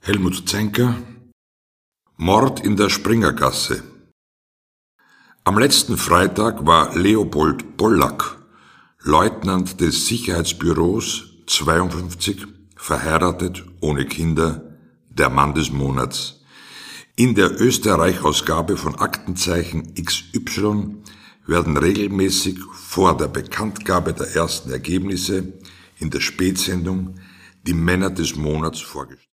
Helmut Zenker, Mord in der Springergasse. Am letzten Freitag war Leopold Pollack, Leutnant des Sicherheitsbüros 52, verheiratet, ohne Kinder, der Mann des Monats. In der Österreich-Ausgabe von Aktenzeichen XY werden regelmäßig vor der Bekanntgabe der ersten Ergebnisse in der Spätsendung die Männer des Monats vorgestellt.